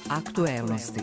Aktuelnosti.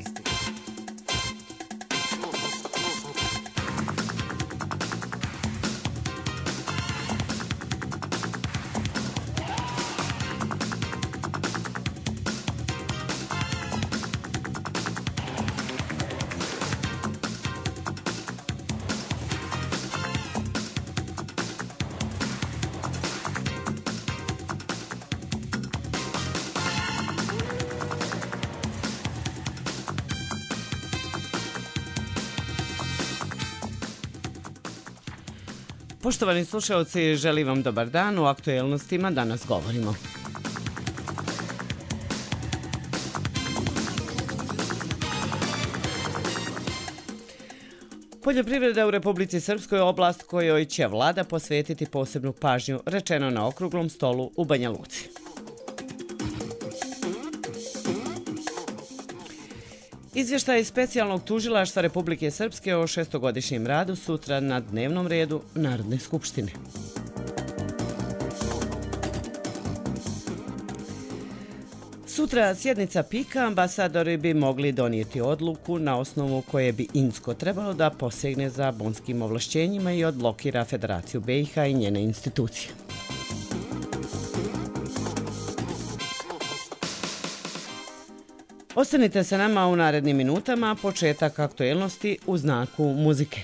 Poštovani slušalci, želim vam dobar dan. U aktuelnostima danas govorimo. Poljoprivreda u Republici Srpskoj je oblast kojoj će vlada posvetiti posebnu pažnju, rečeno na okruglom stolu u Banja Luci. Izvještaj specijalnog tužilaštva Republike Srpske o šestogodišnjem radu sutra na dnevnom redu Narodne skupštine. Sutra sjednica PIK-a, ambasadori bi mogli donijeti odluku na osnovu koje bi Insko trebalo da posegne za bonskim ovlašćenjima i odblokira Federaciju BiH i njene institucije. Ostanite sa nama u narednim minutama, početak aktuelnosti u znaku muzike.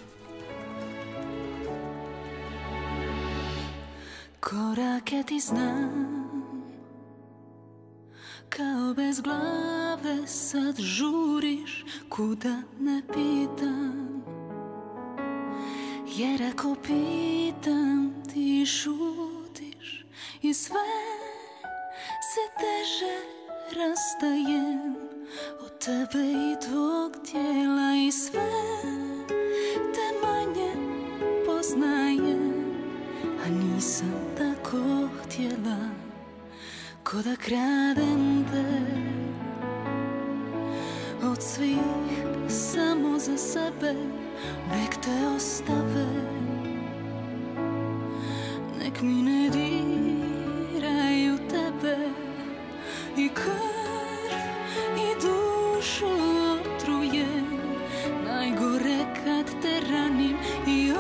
Korake ti znam, kao bez glave sad žuriš, kuda ne pitam, jer ako pitam ti šutiš i sve se teže rastajem od tebe i tvog tijela i sve te manje poznajem, a nisam tako htjela ko da kradem te od svih samo za sebe. Nek te ostave, nek mi ne diraju tebe i krv i dušu otrujem, najgore kad te ranim i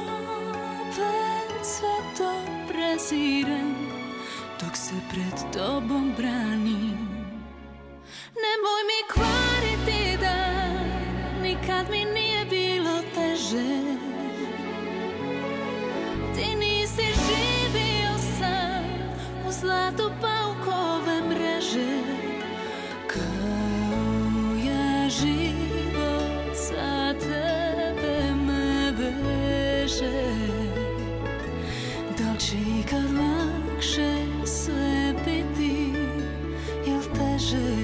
opet sve to prezirem dok se pred tobom branim. Nemoj mi kvariti dan, nikad mi nije bilo teže. Ti nisi živio sam u zlatu paukove mreže, kao ja život za tebe me veže. Da li će ikad lakše sve biti ili teže?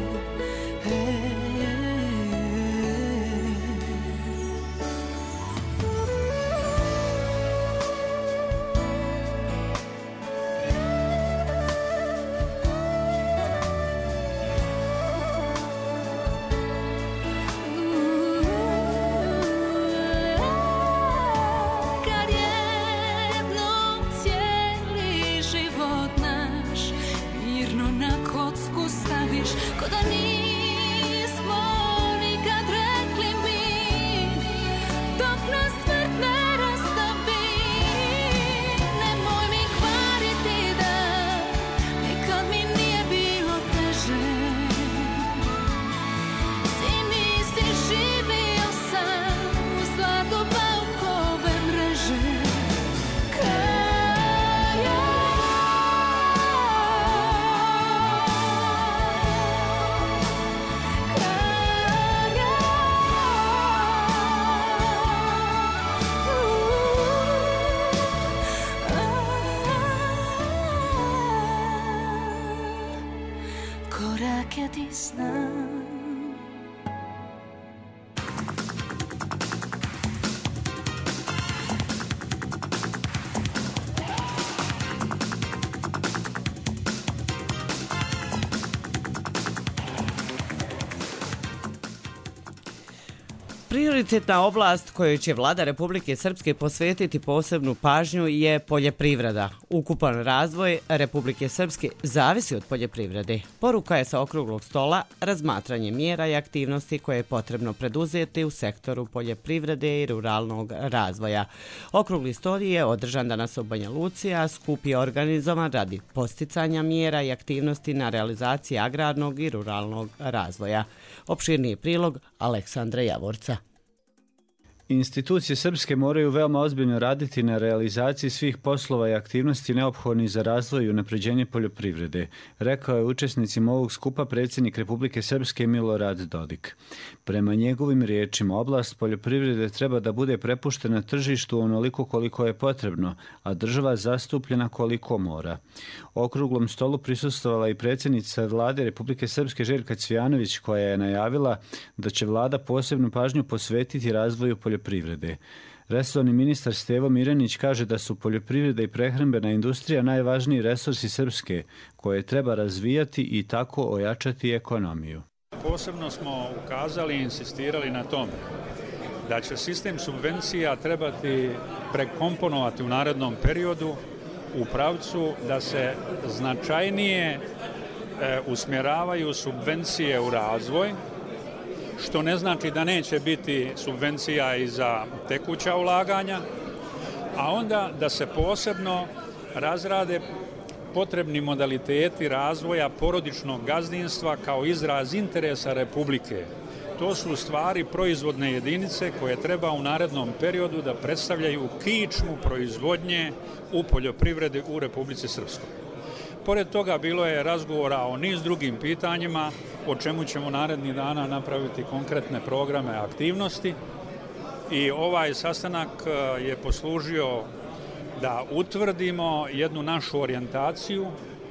Ko da nismo nikad rekli mi, dok nas smrt ne rastavi. Nemoj mi kvariti dan, nikad mi nije bilo teže. Ti nisi živio sam u zlatu paukove mreže. Korake ti znam. Prioritetna oblast kojoj će vlada Republike Srpske posvetiti posebnu pažnju je poljoprivreda. Ukupan razvoj Republike Srpske zavisi od poljoprivrede. Poruka je sa okruglog stola razmatranje mjera i aktivnosti koje je potrebno preduzeti u sektoru poljoprivrede i ruralnog razvoja. Okrugli stol je održan danas u Banja Luci, a skup je organizovan radi posticanja mjera i aktivnosti na realizaciji agrarnog i ruralnog razvoja. Opširniji prilog Aleksandra Javorca. Institucije srpske moraju veoma ozbiljno raditi na realizaciji svih poslova i aktivnosti neophodnih za razvoj i unapređenje poljoprivrede, rekao je učesnicima ovog skupa predsjednik Republike Srpske Milorad Dodik. Prema njegovim riječima, oblast poljoprivrede treba da bude prepuštena tržištu onoliko koliko je potrebno, a država zastupljena koliko mora. Okruglom stolu prisustvovala i predsjednica vlade Republike Srpske Željka Cvijanović, koja je najavila da će vlada posebnu pažnju posvetiti razvoju poljoprivrede. Resorni ministar Stevo Miranić kaže da su poljoprivreda i prehrambena industrija najvažniji resursi Srpske, koje treba razvijati i tako ojačati ekonomiju. Posebno smo ukazali i insistirali na tome da će sistem subvencija trebati prekomponovati u narednom periodu u pravcu da se značajnije usmjeravaju subvencije u razvoj, što ne znači da neće biti subvencija i za tekuća ulaganja, a onda da se posebno razrade potrebni modaliteti razvoja porodičnog gazdinstva kao izraz interesa Republike. To su u stvari proizvodne jedinice koje treba u narednom periodu da predstavljaju kičmu proizvodnje u poljoprivredi u Republici Srpskoj. Pored toga bilo je razgovora o niz drugim pitanjima, o čemu ćemo narednih dana napraviti konkretne programe aktivnosti i ovaj sastanak je poslužio da utvrdimo jednu našu orijentaciju,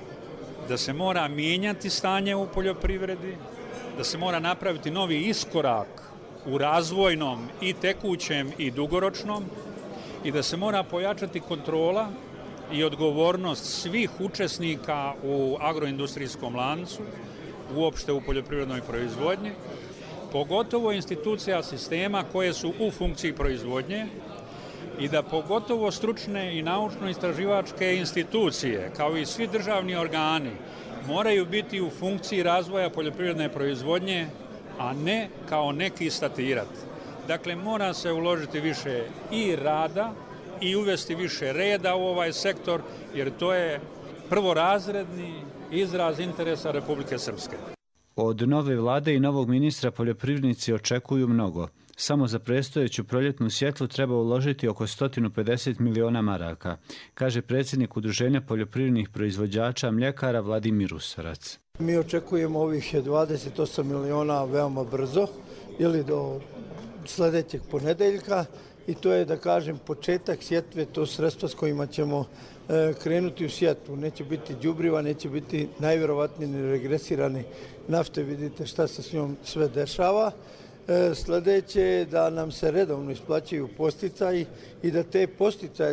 da se mora mijenjati stanje u poljoprivredi, da se mora napraviti novi iskorak u razvojnom i tekućem i dugoročnom i da se mora pojačati kontrola i odgovornost svih učesnika u agroindustrijskom lancu, uopšte u poljoprivrednoj proizvodnji, pogotovo institucija sistema koje su u funkciji proizvodnje i da pogotovo stručne i naučno-istraživačke institucije, kao i svi državni organi, moraju biti u funkciji razvoja poljoprivredne proizvodnje, a ne kao neki statirat. Dakle, mora se uložiti više i rada i uvesti više reda u ovaj sektor, jer to je prvorazredni izraz interesa Republike Srpske. Od nove vlade i novog ministra poljoprivrednici očekuju mnogo. Samo za predstojeću proljetnu sjetvu treba uložiti oko 150 miliona maraka, kaže predsjednik Udruženja poljoprivrednih proizvođača mljekara Vladimir Usarac. Mi očekujemo ovih 28 miliona veoma brzo, ili do sljedećeg ponedeljka, i to je, da kažem, početak sjetve, to sredstva s kojima ćemo krenuti u sjetvu. Neće biti đubriva, neće biti najvjerovatnije ni regresirani nafte, vidite šta se s njom sve dešava. Sljedeće je da nam se redovno isplaćaju podsticaji i da te podsticaje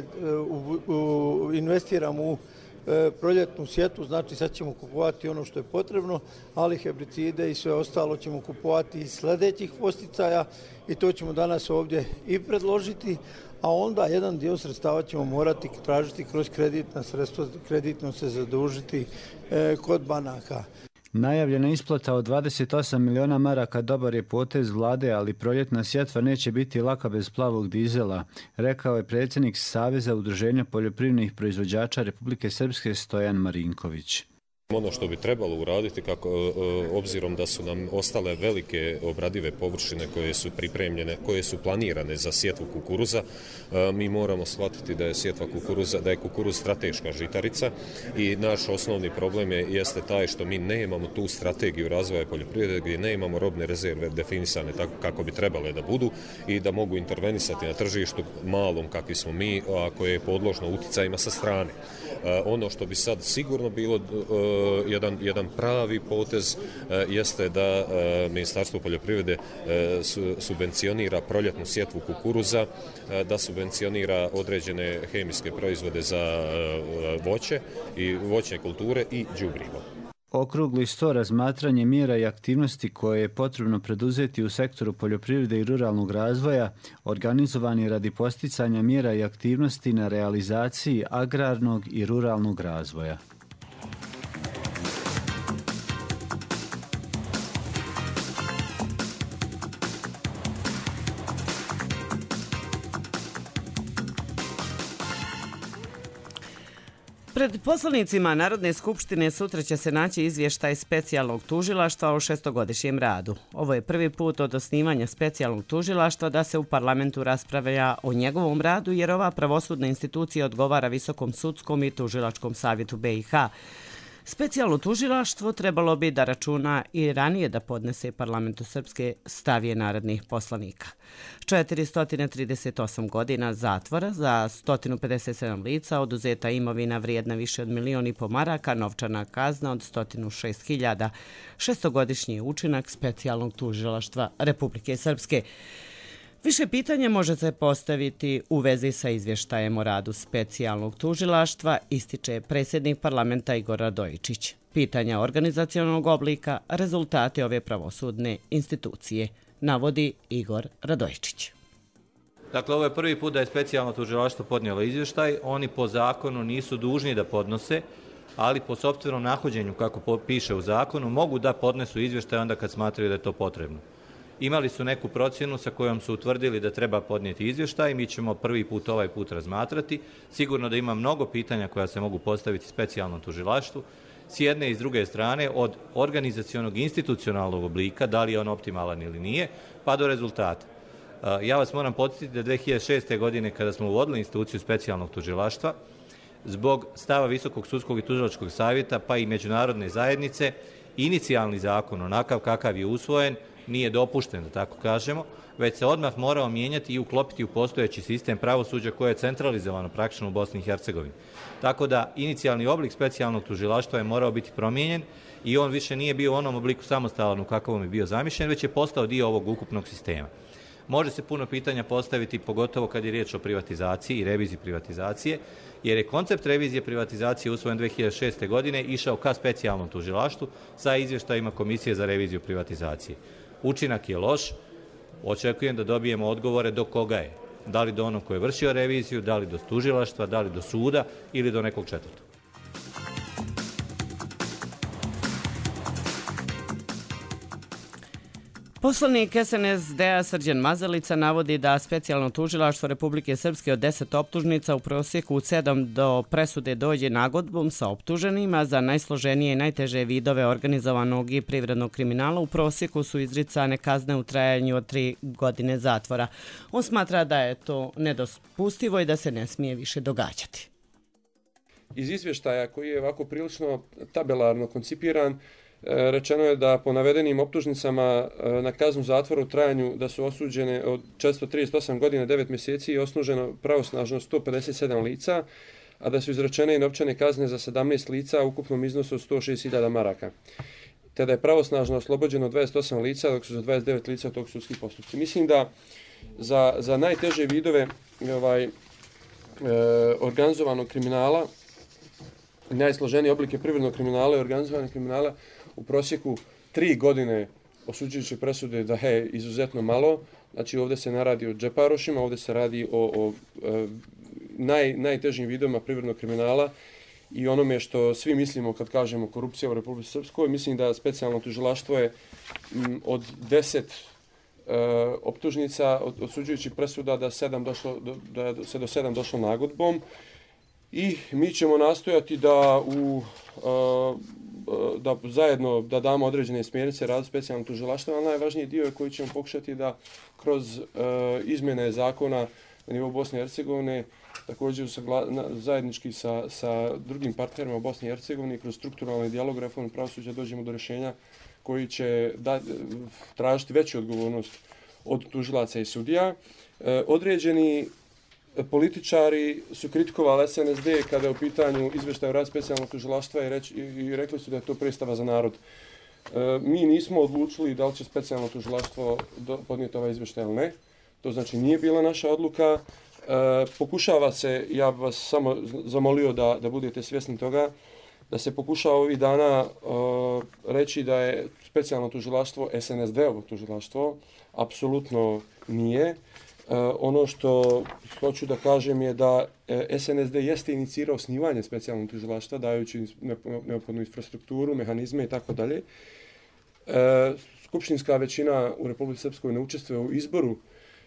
investiramo u proljetnu sjetvu, znači sad ćemo kupovati ono što je potrebno, ali herbicide i sve ostalo ćemo kupovati iz sljedećih podsticaja i to ćemo danas ovdje i predložiti, a onda jedan dio sredstava ćemo morati tražiti kroz kreditna sredstva, kreditno se zadužiti kod banaka. Najavljena isplata od 28 miliona maraka dobar je potez vlade, ali proljetna sjetva neće biti laka bez plavog dizela, rekao je predsjednik Saveza udruženja poljoprivrednih proizvođača Republike Srpske Stojan Marinković. Ono što bi trebalo uraditi, obzirom da su nam ostale velike obradive površine koje su pripremljene, koje su planirane za sjetvu kukuruza, mi moramo shvatiti da je sjetva kukuruza, da je kukuruz strateška žitarica i naš osnovni problem jeste taj što mi nemamo tu strategiju razvoja poljoprivrede gdje nemamo robne rezerve definisane tako kako bi trebale da budu i da mogu intervenisati na tržištu malom kakvi smo mi, a koje je podložno uticajima sa strane. Ono što bi sad sigurno bilo jedan pravi potez jeste da Ministarstvo poljoprivrede subvencionira proljetnu sjetvu kukuruza, da subvencionira određene hemijske proizvode za voće i voćne kulture i đubrivo. Okrugli sto razmatranje mjera i aktivnosti koje je potrebno preduzeti u sektoru poljoprivrede i ruralnog razvoja, organizovani radi posticanja mjera i aktivnosti na realizaciji agrarnog i ruralnog razvoja. Pred poslanicima Narodne skupštine sutra će se naći izvještaj specijalnog tužilaštva o šestogodišnjem radu. Ovo je prvi put od osnivanja specijalnog tužilaštva da se u parlamentu raspravlja o njegovom radu, jer ova pravosudna institucija odgovara Visokom sudskom i tužilačkom savjetu BiH. Specijalno tužilaštvo trebalo bi da računa i ranije da podnese parlamentu Srpske stavije narodnih poslanika. 438 godina zatvora za 157 lica, oduzeta imovina vrijedna više od 1,5 miliona maraka, novčana kazna od 106.000, šestogodišnji učinak specijalnog tužilaštva Republike Srpske. Više pitanja može se postaviti u vezi sa izvještajem o radu specijalnog tužilaštva, ističe predsjednik parlamenta Igor Radojičić. Pitanja organizacionalnog oblika, rezultate ove pravosudne institucije, navodi Igor Radojičić. Dakle, ovo je prvi put da je specijalno tužilaštvo podnijelo izvještaj. Oni po zakonu nisu dužni da podnose, ali po sopstvenom nahođenju, kako piše u zakonu, mogu da podnesu izvještaj onda kad smatraju da je to potrebno. Imali su neku procjenu sa kojom su utvrdili da treba podnijeti izvještaj. Mi ćemo prvi put ovaj put razmatrati. Sigurno da ima mnogo pitanja koja se mogu postaviti specijalnom tužilaštvu. S jedne i s druge strane, od organizacionog institucionalnog oblika, da li je on optimalan ili nije, pa do rezultata. Ja vas moram podsjetiti da 2006. godine, kada smo uvodili instituciju specijalnog tužilaštva, zbog stava Visokog sudskog i tužilačkog savjeta, pa i međunarodne zajednice, inicijalni zakon, onakav kakav je usvojen, nije dopušten, da tako kažemo, već se odmah morao mijenjati i uklopiti u postojeći sistem pravosuđa koje je centralizovano praktično u Bosni i Hercegovini. Tako da inicijalni oblik specijalnog tužilaštva je morao biti promijenjen i on više nije bio u onom obliku samostalan u kakvom je bio zamišljen, već je postao dio ovog ukupnog sistema. Može se puno pitanja postaviti, pogotovo kad je riječ o privatizaciji i reviziji privatizacije, jer je koncept revizije privatizacije usvojen 2006. godine išao ka specijalnom tužilaštvu sa izvještajima Komisije za reviziju privatizacije. Učinak je loš, očekujem da dobijemo odgovore do koga je. Da li do onog koji je vršio reviziju, da li do tužilaštva, da li do suda ili do nekog četvrtog. Poslanik SNSD-a Srđan Mazalica navodi da specijalno tužilaštvo Republike Srpske od 10 optužnica u prosjeku 7 do presude dođe nagodbom sa optuženima za najsloženije i najteže vidove organizovanog i privrednog kriminala. U prosjeku su izricane kazne u trajanju od 3 godine zatvora. On smatra da je to nedopustivo i da se ne smije više događati. Iz izvještaja koji je ovako prilično tabelarno koncipiran, rečeno je da po navedenim optužnicama na kaznu zatvora u trajanju da su osuđene od 438 godina 9 mjeseci i osnuženo pravosnažno 157 lica, a da su izrečene i novčane kazne za 17 lica u ukupnom iznosu od 106.000 maraka. Te da je pravosnažno oslobođeno 28 lica, dok su za 29 lica tog sudski postupci. Mislim da za najteže vidove organizovanog kriminala, najsloženije oblike privrednog kriminala i organizovanog kriminala, u prosjeku 3 godine osuđujuće presude da je izuzetno malo. Znači ovdje se ne radi o džeparošima, ovdje se radi o najtežim vidovima privrednog kriminala i onome što svi mislimo kad kažemo korupcija u Republici Srpskoj. Mislim da specijalno tužilaštvo je od 10 optužnica osuđujućih presuda da se do 7 došlo nagodbom. I mi ćemo nastojati da zajedno da damo određene smjernice radu specijalnog tužilaštva, ali najvažniji dio je koji ćemo pokušati da kroz izmjene zakona na nivou Bosne i Hercegovine, također zajednički sa drugim partnerima u Bosni i Hercegovini, kroz strukturalni dijalog reforme pravosuđa dođemo do rješenja koji će tražiti veću odgovornost od tužilaca i sudija. Određeni političari su kritikovali SNSD kada je u pitanju izvještaj o radu specijalnog tužilaštva i rekli su da je to predstava za narod. Mi nismo odlučili da li će specijalno tužilaštvo podnijeti ovaj izvještaj ili ne. To znači nije bila naša odluka. Pokušava se, ja bih vas samo zamolio da budete svjesni toga, da se pokušava ovih dana reći da je specijalno tužilaštvo SNSD-ovo tužilaštvo, apsolutno nije. Ono što hoću da kažem je da SNSD jeste inicirao osnivanje specijalnog tužilaštva, dajući neophodnu infrastrukturu, mehanizme i tako dalje. Skupštinska većina u Republici Srpskoj ne učestvuje u izboru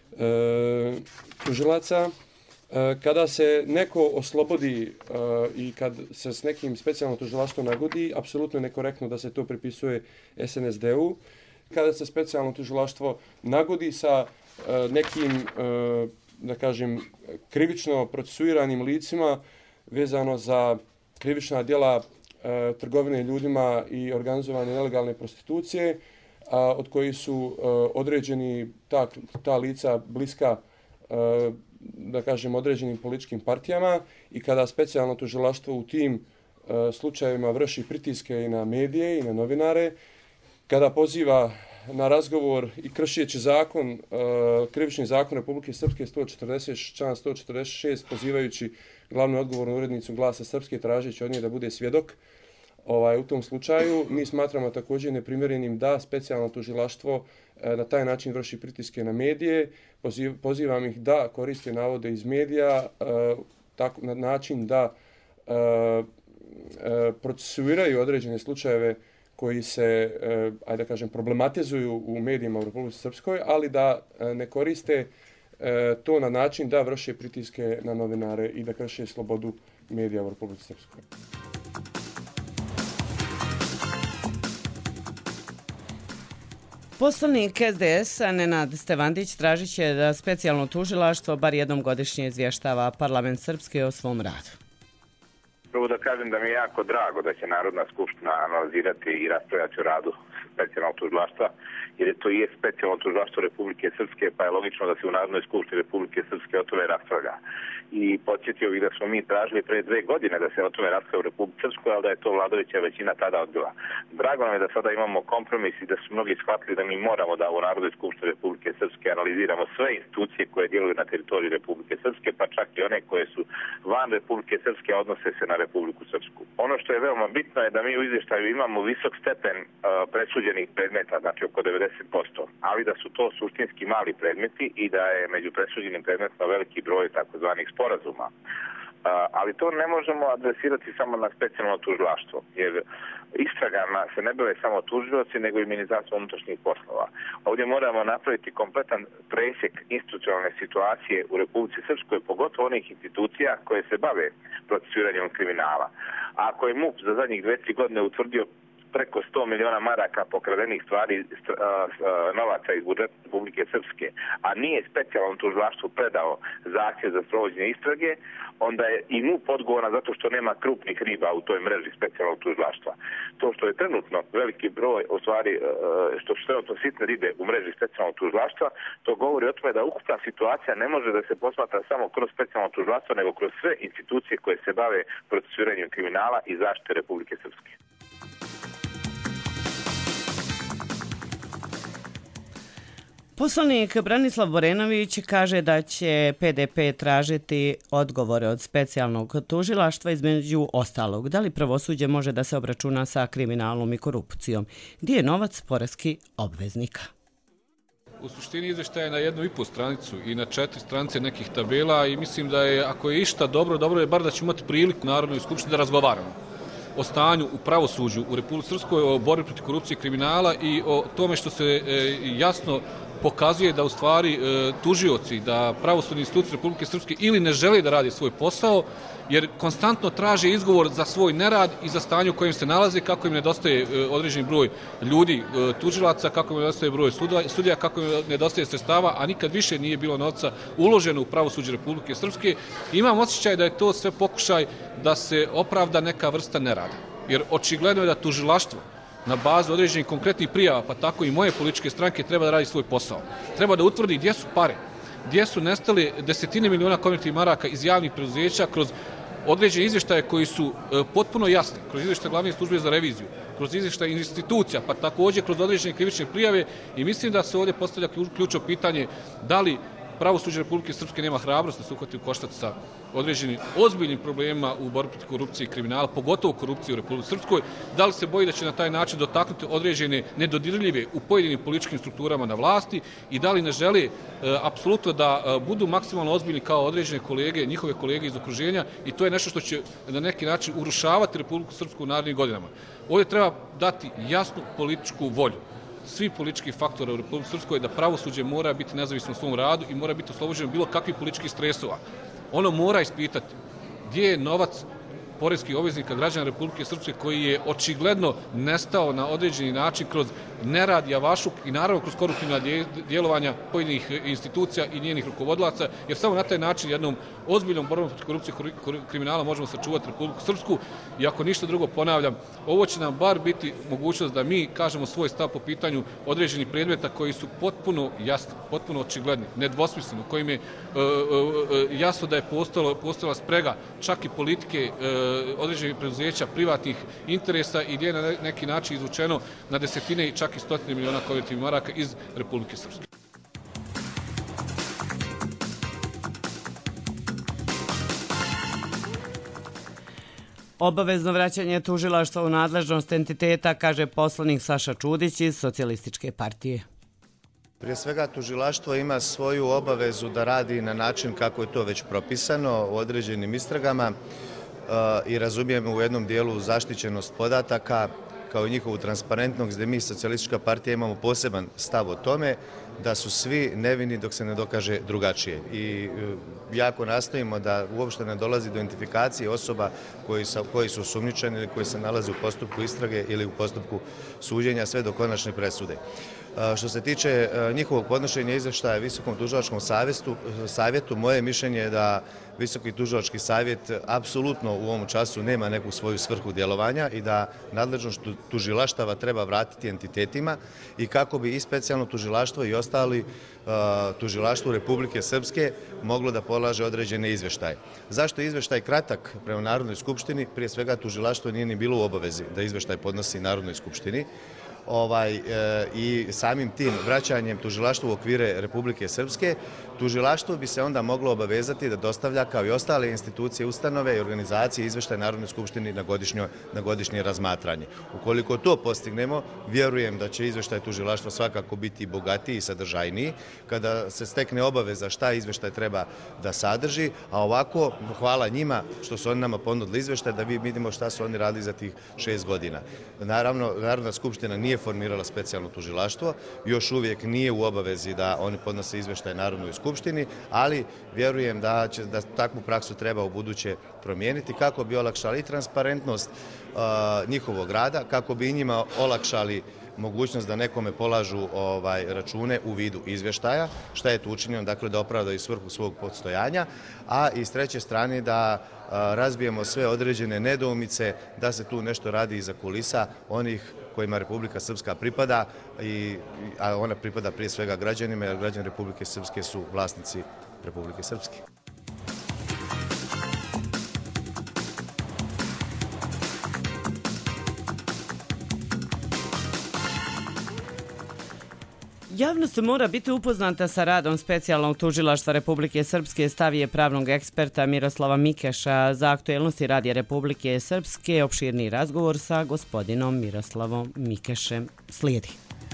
tužilaca. Kada se neko oslobodi i kad se s nekim specijalno tužilaštvo nagodi, apsolutno je nekorektno da se to pripisuje SNSD-u. Kada se specijalno tužilaštvo nagodi sa nekim, da kažem, krivično procesuiranim licima vezano za krivična djela trgovine ljudima i organizovane nelegalne prostitucije, od kojih su određeni ta lica bliska, da kažem, određenim političkim partijama, i kada specijalno tužilaštvo u tim slučajevima vrši pritiske i na medije i na novinare, kada poziva na razgovor i kršeći zakon, krivični zakon Republike Srpske 146, pozivajući glavnu odgovornu urednicu Glasa Srpske, tražeći od nje da bude svjedok. U tom slučaju mi smatramo također neprimjerenim da specijalno tužilaštvo na taj način vrši pritiske na medije. Pozivam ih da koriste navode iz medija na način da procesuiraju određene slučajeve koji se, ajde da kažem, problematizuju u medijima u Republici Srpskoj, ali da ne koriste to na način da vrše pritiske na novinare i da krše slobodu medija u Republici Srpskoj. Poslanik SDS-a Nenad Stevandić tražit će da specijalno tužilaštvo bar jednom godišnje izvještava parlament Srpske o svom radu. Prvo da kažem da mi je jako drago da će Narodna skupština analizirati i raspravljati o radu specijalnog tužilaštva, jer je to i specijalno tužilaštvo Republike Srpske, pa je logično da se u Narodnoj skupštini Republike Srpske o tome raspravlja. I podsjetio bih da smo mi tražili pre 2 godine da se o tome raspravlja u Republike Srpskoj, ali da je to vladajuća većina tada odbila. Drago nam je da sada imamo kompromis i da su mnogi shvatili da mi moramo da u Narodnoj skupštini Republike Srpske analiziramo sve institucije koje djeluju na teritoriji Republike Srpske, pa čak i one koje su van Republike Srpske, odnose se na Republiku Srpsku. Ono što je veoma bitno je da mi u izvještaju imamo visok stepen presuđenih predmeta, znači oko 90%, ali da su to suštinski mali predmeti i da je među presuđenim predmetima veliki broj takozvanih sporazuma. Ali to ne možemo adresirati samo na specijalno tužilaštvo, jer istragama se ne bave samo tužioci, nego i Ministarstvo unutrašnjih poslova. Ovdje moramo napraviti kompletan presjek institucionalne situacije u Republici Srpskoj, pogotovo onih institucija koje se bave procesuiranjem kriminala. A ako je MUP za zadnjih 2-3 godine utvrdio preko 100 miliona maraka pokradenih stvari, novaca iz budžeta Republike Srpske, a nije specijalno tužilaštvo predao zahtjev za sprovođenje istrage, onda je i MUP odgovoran zato što nema krupnih riba u toj mreži specijalnog tužilaštva. To što je trenutno veliki broj, u stvari, što su trenutno sitne ribe u mreži specijalnog tužilaštva, to govori o tome da ukupna situacija ne može da se posmatra samo kroz specijalno tužilaštvo, nego kroz sve institucije koje se bave procesuiranjem kriminala i zaštite Republike Srpske. Poslanik Branislav Borenović kaže da će PDP tražiti odgovore od specijalnog tužilaštva između ostalog. Da li pravosuđe može da se obračuna sa kriminalom i korupcijom? Gdje je novac poreskih obveznika? U suštini izvještaj je na 1,5 stranicu i na 4 stranice nekih tabela i mislim da je, ako je išta dobro, dobro je bar da ćemo imati priliku u Narodnoj skupštini da razgovaramo o stanju u pravosuđu u Republici Srpskoj, o borbi protiv korupcije i kriminala i o tome što se jasno pokazuje da u stvari tužioci, da pravosudne institucije Republike Srpske ili ne žele da radi svoj posao, jer konstantno traže izgovor za svoj nerad i za stanje u kojem se nalaze, kako im nedostaje određeni broj ljudi, tužilaca, kako im nedostaje broj sudija, kako im nedostaje sredstava, a nikad više nije bilo novca uloženo u pravosuđe Republike Srpske. Imam osjećaj da je to sve pokušaj da se opravda neka vrsta nerada, jer očigledno je da tužilaštvo na bazu određenih konkretnih prijava, pa tako i moje političke stranke, treba da radi svoj posao. Treba da utvrdi gdje su pare, gdje su nestali desetine miliona konvertnih maraka iz javnih preduzeća kroz određene izvještaje koji su potpuno jasni, kroz izvještaje glavne službe za reviziju, kroz izvještaje institucija, pa također kroz određene krivične prijave, i mislim da se ovdje postavlja ključno pitanje da li pravosuđe Republike Srpske nema hrabrost da se uhvati u koštac sa određenim ozbiljnim problemima u borbi protiv korupcije i kriminala, pogotovo korupcije u Republike Srpskoj, da li se boji da će na taj način dotaknuti određene nedodirljive u pojedinim političkim strukturama na vlasti i da li ne žele apsolutno da budu maksimalno ozbiljni kao određene kolege, njihove kolege iz okruženja, i to je nešto što će na neki način urušavati Republiku Srpsku u narednim godinama. Ovdje treba dati jasnu političku volju svih političkih faktora u Republike Srpskoj da pravosuđe mora biti nezavisno u svom radu i mora biti oslobođeno bilo kakvih političkih stresova. Ono mora ispitati gdje je novac poreskih obveznika građana Republike Srpske koji je očigledno nestao na određeni način kroz nerad, javašluk i naravno kroz koruptivna djelovanja pojedinih institucija i njenih rukovodilaca, jer samo na taj način jednom ozbiljnom borbom protiv korupcije i kriminala možemo sačuvati Republiku Srpsku. I ako ništa drugo, ponavljam, ovo će nam bar biti mogućnost da mi kažemo svoj stav po pitanju određenih predmeta koji su potpuno jasni, potpuno očigledni, nedvosmisleni, u kojim je jasno da je postojala sprega čak i politike određenih preduzeća, privatnih interesa i gdje je na neki način izvučeno na desetine i čak i stotine miliona konvertibilnih maraka iz Republike Srpske. Obavezno vraćanje tužilaštva u nadležnost entiteta, kaže poslanik Saša Čudić iz Socijalističke partije. Prije svega, tužilaštvo ima svoju obavezu da radi na način kako je to već propisano u određenim istragama i razumijemo u jednom dijelu zaštićenost podataka kao i njihovu transparentnost, gdje mi Socijalistička partija imamo poseban stav o tome da su svi nevini dok se ne dokaže drugačije. I jako nastojimo da uopšte ne dolazi do identifikacije osoba koji su osumnjičeni ili koji se nalaze u postupku istrage ili u postupku suđenja sve do konačne presude. Što se tiče njihovog podnošenja izvještaja Visokom tužilačkom savjetu, moje mišljenje je da Visoki tužilački savjet apsolutno u ovom času nema neku svoju svrhu djelovanja i da nadležnost tužilaštava treba vratiti entitetima i kako bi i specijalno tužilaštvo i ostali tužilaštvo Republike Srpske moglo da polaže određene izvještaje. Zašto je izvještaj kratak prema Narodnoj skupštini? Prije svega, tužilaštvo nije ni bilo u obavezi da izvještaj podnosi Narodnoj skupštini. I samim tim vraćanjem tužilaštva u okvire Republike Srpske, tužilaštvo bi se onda moglo obavezati da dostavlja kao i ostale institucije, ustanove i organizacije izveštaj Narodnoj skupštini na godišnje razmatranje. Ukoliko to postignemo, vjerujem da će izveštaj tužilaštva svakako biti bogatiji i sadržajniji kada se stekne obaveza šta izveštaj treba da sadrži, a ovako hvala njima što su oni nama ponudili izveštaj da vidimo šta su oni radili za tih 6 godina. Naravno, Narodna skupština nije formirala specijalno tužilaštvo, još uvijek nije u obavezi da oni podnose izveštaj Narodnoj skupštini, ali vjerujem da takvu praksu treba u buduće promijeniti kako bi olakšali transparentnost njihovog rada, kako bi i njima olakšali mogućnost da nekome polažu račune u vidu izvještaja, šta je tu učinjeno, dakle da opravdaju svrhu svog postojanja, a i s treće strane da razbijemo sve određene nedoumice da se tu nešto radi iza kulisa onih kojima Republika Srpska pripada, a ona pripada prije svega građanima, jer građani Republike Srpske su vlasnici Republike Srpske. Javnost mora biti upoznata sa radom specijalnog tužilaštva Republike Srpske, stav je pravnog eksperta Miroslava Mikeša. Za aktuelnosti Radija Republike Srpske opširni razgovor sa gospodinom Miroslavom Mikešem slijedi.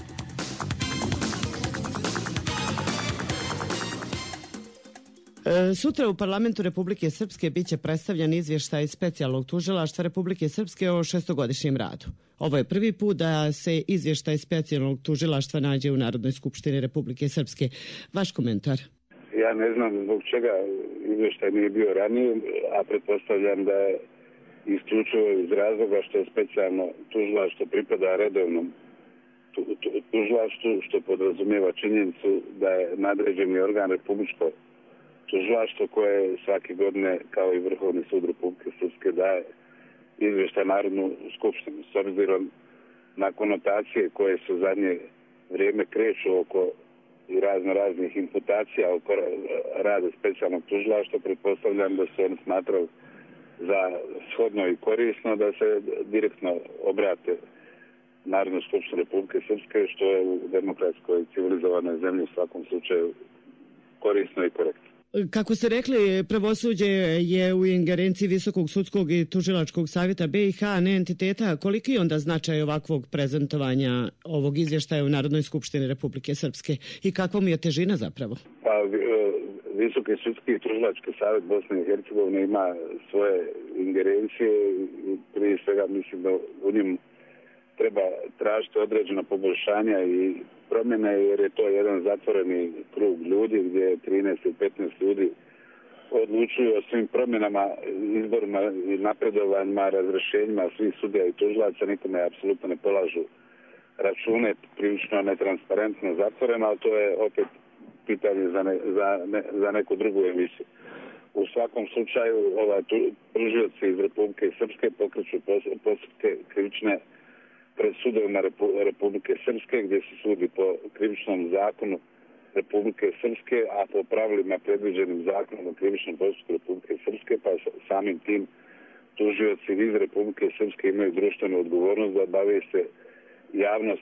Sutra u Parlamentu Republike Srpske biće predstavljen izvještaj specijalnog tužilaštva Republike Srpske o šestogodišnjem radu. Ovo je prvi put da se izvještaj specijalnog tužilaštva nađe u Narodnoj skupštini Republike Srpske. Vaš komentar? Ja ne znam zbog čega izvještaj nije bio ranije, a pretpostavljam da je isključivo iz razloga što je specijalno tužilaštvo pripada redovnom tužilaštvu, što podrazumijeva činjenicu da je nadređeni organ republičko tužilaštvo koje svake godine, kao i Vrhovni sud Republike Srpske, daje izvještaj Narodnu skupštinu. S obzirom na konotacije koje su zadnje vrijeme kreću oko i raznih imputacija oko rada specijalnog tužilaštva, pretpostavljam da se on smatrao za shodno i korisno da se direktno obrate Narodnoj skupštini Republike Srpske, što je u demokratskoj civilizovanoj zemlji u svakom slučaju korisno i korektno. Kako ste rekli, pravosuđe je u ingerenciji Visokog sudskog i tužilačkog savjeta BiH, a ne entiteta. Koliki je onda značaj ovakvog prezentovanja ovog izvještaja u Narodnoj skupštini Republike Srpske i kakva mu je težina zapravo? Pa, Visoki sudski i tužilački savjet Bosne i Hercegovine ima svoje ingerencije i prije svega mislim da u njim treba tražiti određena poboljšanja i promjene, jer je to jedan zatvoreni krug ljudi gdje 13 i 15 ljudi odlučuju o svim promjenama, izborima i napredovanjima, razrešenjima svih sudija i tužilaca. Nikome apsolutno ne polažu račune, prilično netransparentno zatvoreno, ali to je opet pitanje za neku drugu emisiju. U svakom slučaju tužioci iz Republike Srpske pokreću postupke krivične pred sudovima Republike Srpske, gdje se sudi po krivičnom zakonu Republike Srpske, a po pravilima predviđenim zakonom o krivičnom postupku Republike Srpske, pa samim tim tužioci iz Republike Srpske imaju društvenu odgovornost da obavijeste javnost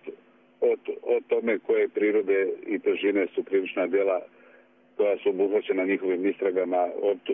o tome koje prirode i težine su krivična djela koja su obuhvaćena njihovim istragama,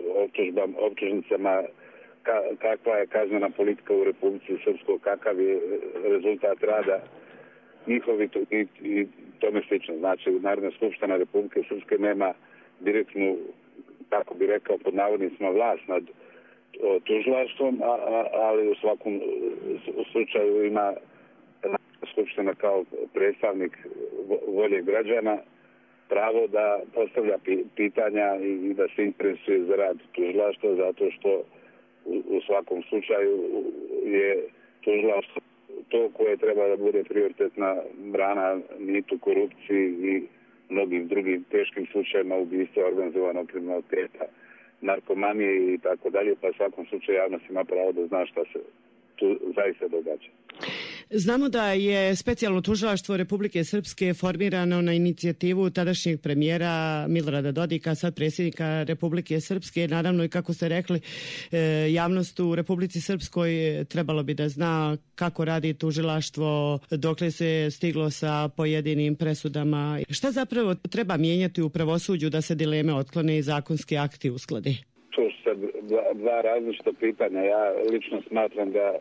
optužnicama, kakva je kaznena politika u Republici Srpskoj, kakav je rezultat rada njihovi i tome slično. Znači, Narodna skupština Republike Srpske nema direktnu, kako bi rekao, pod navodnicima vlast nad tužilaštvom, ali u svakom slučaju ima skupština kao predstavnik volje građana pravo da postavlja pitanja i da se interesuje za rad tužilaštva, zato što u svakom slučaju je tužilaštvo to koje treba da bude prioritetna brana mitu, korupciji i mnogim drugim teškim slučajima ubistva, organizovanog kriminaliteta, narkomanije i tako dalje, pa u svakom slučaju javnost ima pravo da zna šta se tu zaista događa. Znamo da je specijalno tužilaštvo Republike Srpske formirano na inicijativu tadašnjeg premijera Milorada Dodika, sad predsjednika Republike Srpske. Naravno i kako ste rekli, javnost u Republici Srpskoj trebalo bi da zna kako radi tužilaštvo, dokle se stiglo sa pojedinim presudama. Šta zapravo treba mijenjati u pravosuđu da se dileme otklone i zakonski akti usklade? To su sad dva različita pitanja. Ja lično smatram da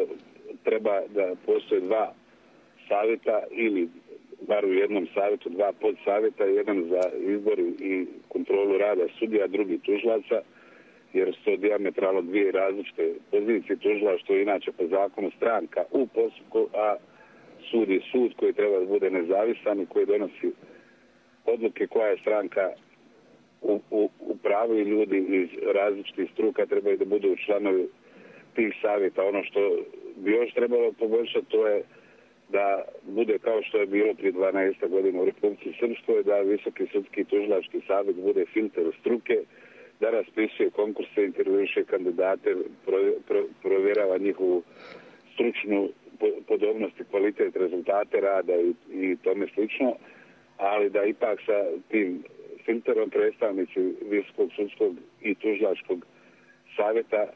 treba da postoje dva savjeta ili bar u jednom savjetu dva podsavjeta, jedan za izbor i kontrolu rada sudija, drugi tužilaca, jer su to dijametralno dvije različite pozicije. Tužilaštvo je inače po zakonu stranka u postupku, a sud je sud koji treba da bude nezavisan i koji donosi odluke koja je stranka u pravu i ljudi iz različitih struka trebaju da budu članovi tih savjeta. Ono što bi još trebalo poboljšati, to je da bude kao što je bilo prije 12 godina u Republici Srpskoj, da Visoki sudski tužilački savjet bude filter struke, da raspisuje konkurse, intervjuše kandidate, provjerava njihovu stručnu podobnost i kvalitet, rezultate rada i tome slično, ali da ipak sa tim filterom predstavnici Visokog sudskog i tužilačkog savjeta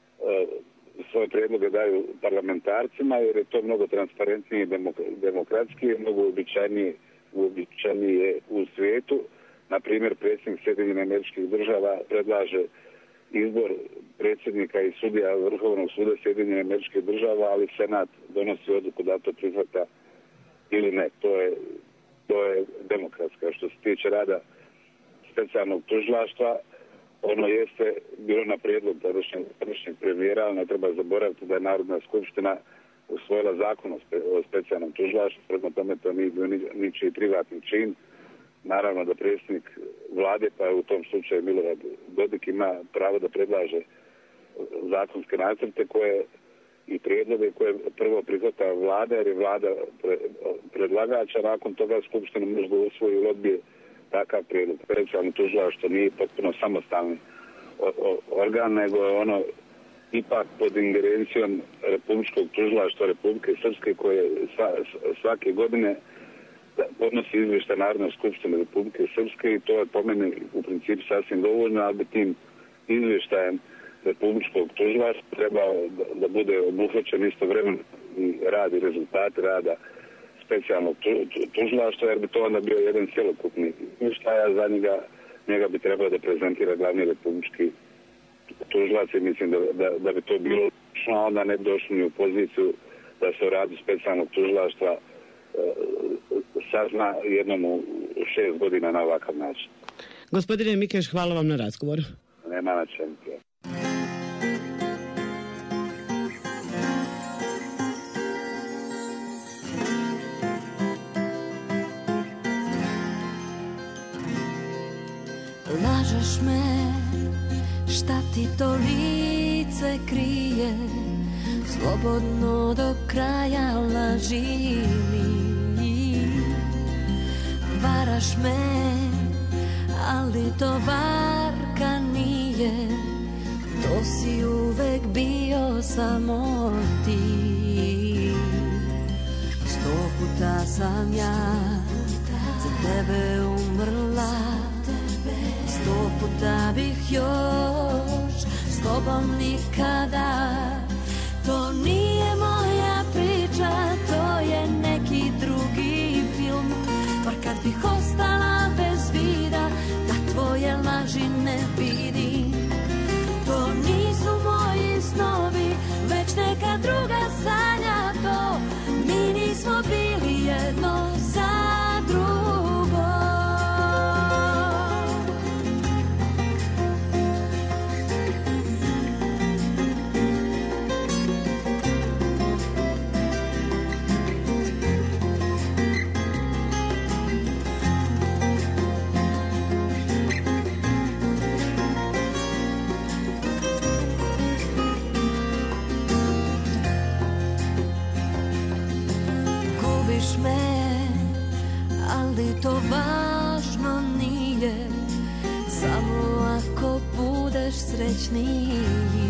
svoje prijedloge daju parlamentarcima, jer je to mnogo transparentnije i demokratskije, mnogo uobičajenije u svijetu. Na primjer, predsjednik Sjedinjenih Američkih Država predlaže izbor predsjednika i sudija Vrhovnog suda Sjedinjenih Američkih Država, ali Senat donosi odluku da to prihvata ili ne. To je demokratska. Što se tiče rada specijalnog tužilaštva, ono jeste bilo na prijedlog tadašnjeg premijera, ali ne treba zaboraviti da je Narodna skupština usvojila zakon o specijalnom tužilaštvu, prema tome to nije bio ničiji privatni čin. Naravno da predsjednik vlade, pa je u tom slučaju Milorad Dodik, ima pravo da predlaže zakonske nacrte i prijedloge koje prvo prihvata vlada, jer je vlada predlagača, nakon toga skupština možda usvoji ili odbije takav prijedlog. Specijalno tužilaštvo nije potpuno samostalni organ, nego je ono ipak pod ingerencijom Republičkog tužilaštva Republike Srpske, koje svake godine podnosi izvještaj Narodne skupštine Republike Srpske, i to je po meni u principu sasvim dovoljno, ali bi tim izvještajem Republičkog tužilaštva trebao da bude obuhvaćen istovremeno i rad i rezultati rada specijalnog tužilaštva, jer bi to onda bio jedan cjelokupni izvještaj, a za njega njega bi trebao da prezentira glavni republički tužilac i mislim da bi to bilo onda ne došli u poziciju da se o radu specijalnog tužilaštva sazna jednom u 6 godina na ovakav način. Gospodine Mikeš, hvala vam na razgovoru. Nema na čemu. Lažeš me, šta ti to lice krije, slobodno do kraja laži mi. Varaš me, ali to varka nije, to si uvek bio samo ti. 100 puta sam ja za tebe umrla, 100 puta bih još s tobom nikada. To nije moja priča, to je neki drugi film. Bar kad bih ostala bez vida, da tvoje laži ne vidim. To nisu moji snovi, već neka druga sanja to. Mi nismo bili jedno za drugo. Ali to važno nije, samo ako budeš srećniji.